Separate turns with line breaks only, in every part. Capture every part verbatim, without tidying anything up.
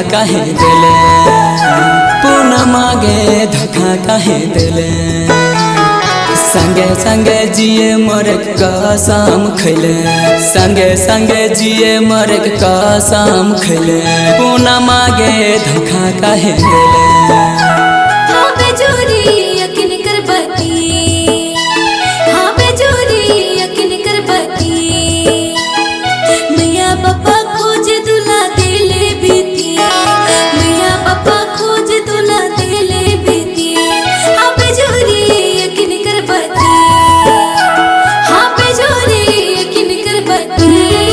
काहे दिले पुना मागे धोखा काहे दिले संगे संगे जिए मरे कसम खैले संगे संगे जिए मरे कसम खैले पुना मागे धोखा काहे दिले
हाँ बेजोरी यकीन कर बती हाँ बेजोरी यकीन कर बती मैया पापा खोज दुला दिले बीती मैया पापा खोज दुला दिले बीती हाँ बेजोरी यकीन कर बती हाँ बेजोरी यकीन कर बती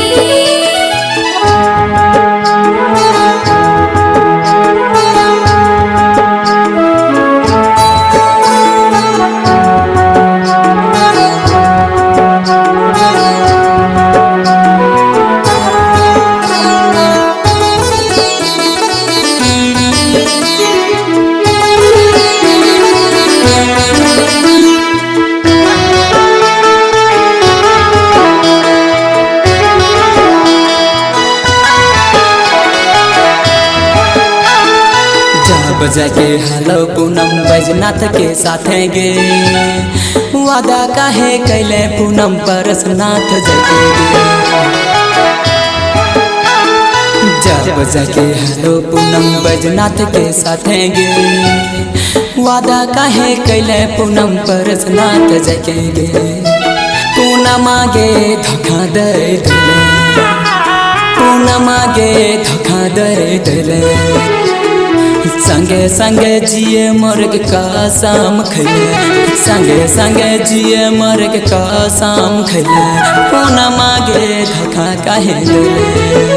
बजा के हेलो पूनम बैजनाथ के साथे गे वादा काहे कैले पूनम परसनाथ जगे गे जब बजा के हेलो पूनम बैजनाथ के साथे गे वादा काहे कैले पूनम परसनाथ जगे गे पूनम आगे धोखा दे दिले पूनम आगे धोखा दे दिले संगे संगे जिए मर्ग कसम खैले संगे संगे जिए मर्ग कसम खैले पुना मागे धोखा काहे दिले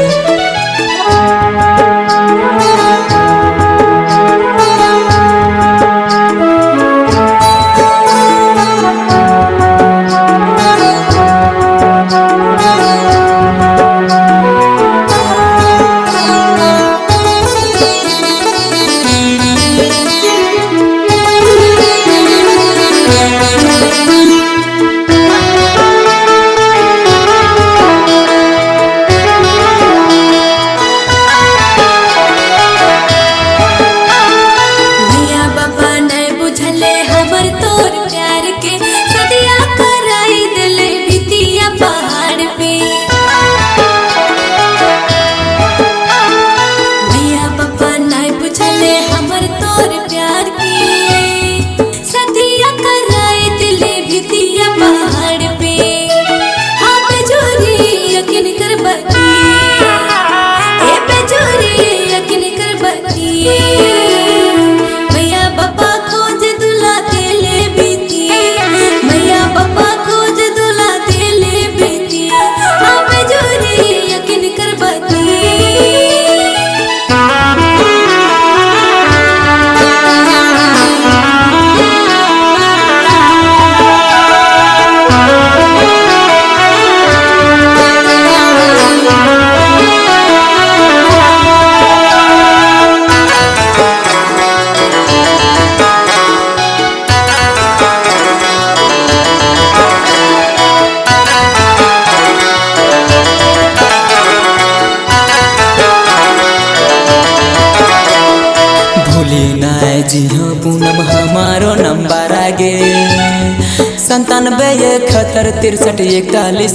जी हाँ पूनम हमारो नंबर आगे संतानवे इकहत्तर तिरसठ इकतालीस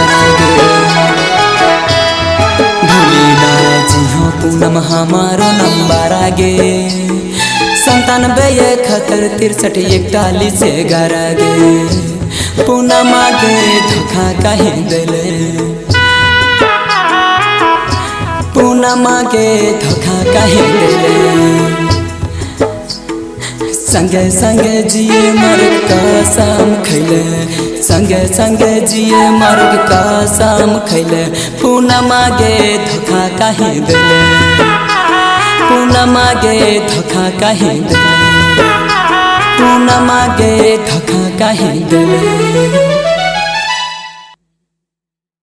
भूली ना जी हाँ पूनम हमारो नंबर आगे संतानवे इकहत्तर तिरसठ इकतालीस ग्यारह गे पूनम आगे धोखा काहे दिले पूनम आगे धोखा काहे दिले संगे संगे जिए मर्ग कसम खैले संगे संगे जिए मर्ग कसम खैले पूनम आगे धोखा काहे दिले पूनम आगे धोखा काहे दिले पूनम आगे धोखा काहे दिले।